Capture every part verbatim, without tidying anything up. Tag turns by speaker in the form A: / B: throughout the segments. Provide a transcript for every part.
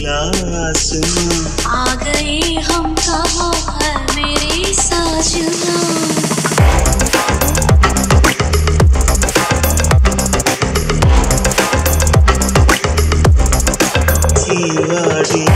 A: खुला आसमां।
B: आ गए हम कहाँ है मेरे साजना।
A: सीवाड़ी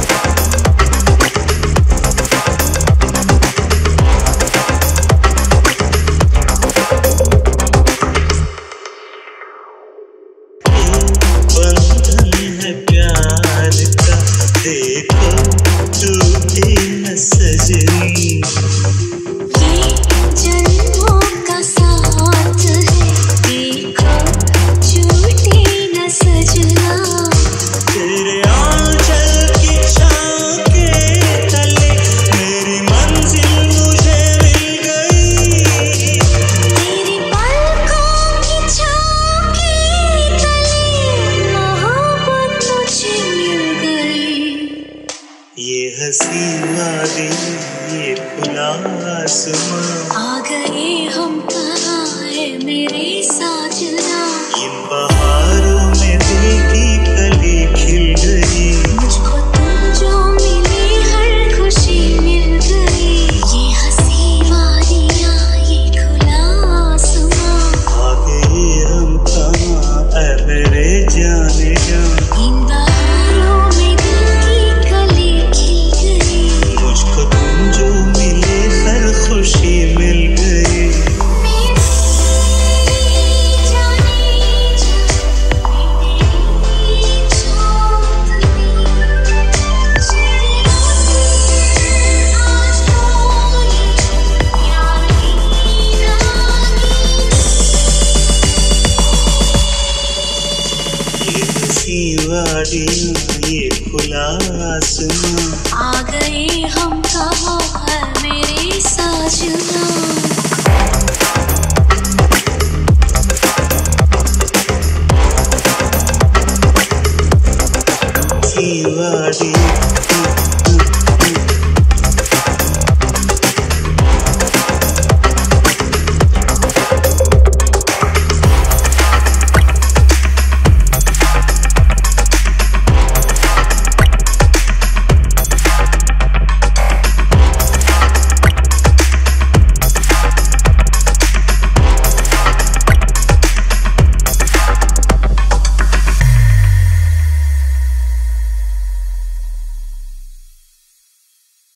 A: प्यार का देखो टूटे न सजनी।
B: ये जन्मों का साथ है देखो टूटे न सजना।
A: तेरे आंचल की छाँव के तले मेरी मंजिल मुझे मिल गई।
B: तेरी पलकों की छाँव के तले मोहब्बत मुझे मिल गई।
A: ये हंसी वादी ये खुला आसमां।
B: आ गए हम कहाँ है मेरे साजना।
A: इन बहारों में दिल की कली खिल गई।
B: मुझको तुम जो मिले हर खुशी मिल गई। ये हंसी वादियाँ ये खुला आसमां।
A: आ गए हम कहाँ ऐ मेरे जाने जा।
B: इन बहारों में दिल की कली खिल गई।
A: मुझको तुम जो मिले हर खुशी मिल गई।
B: मेरी जाने जा मेरी चाँदनी। तेरी आज कोई यार ही नहीं।
A: ये हंसी वादियाँ ये खुला आसमां।
B: आ गए हम कहाँ है मेरे साजना।
A: सीवाड़ी